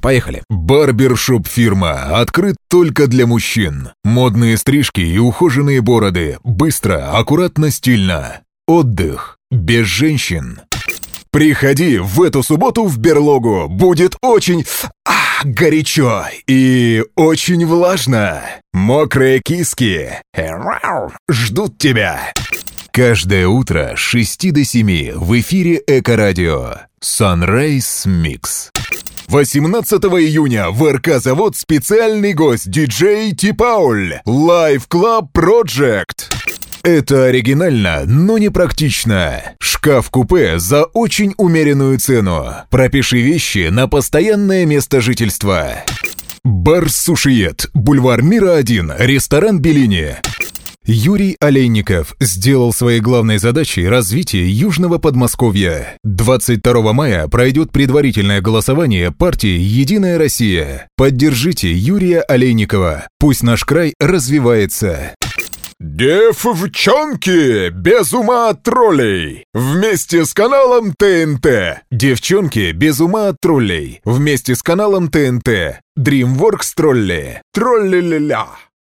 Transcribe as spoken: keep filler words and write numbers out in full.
поехали. Барбершоп-фирма открыт только для мужчин. Модные стрижки и ухоженные бороды. Быстро, аккуратно, стильно. Отдых без женщин. Приходи в эту субботу в берлогу. Будет очень а, горячо и очень влажно. Мокрые киски ждут тебя. Каждое утро с шести до семи в эфире Эко-радио Sunrise Mix. восемнадцатого июня в эр ка «Завод» специальный гость диджей Ти-Пауль. Live Club Project. Это оригинально, но не практично. Шкаф-купе за очень умеренную цену. Пропиши вещи на постоянное место жительства. Бар «Сушиед», бульвар Мира один, ресторан «Беллини». Юрий Олейников сделал своей главной задачей развитие Южного Подмосковья. двадцать второго мая пройдет предварительное голосование партии «Единая Россия». Поддержите Юрия Олейникова. Пусть наш край развивается. Девчонки без ума от троллей вместе с каналом Тэ Эн Тэ. Девчонки без ума от троллей вместе с каналом Тэ Эн Тэ. DreamWorks тролли. Тролли-ля-ля.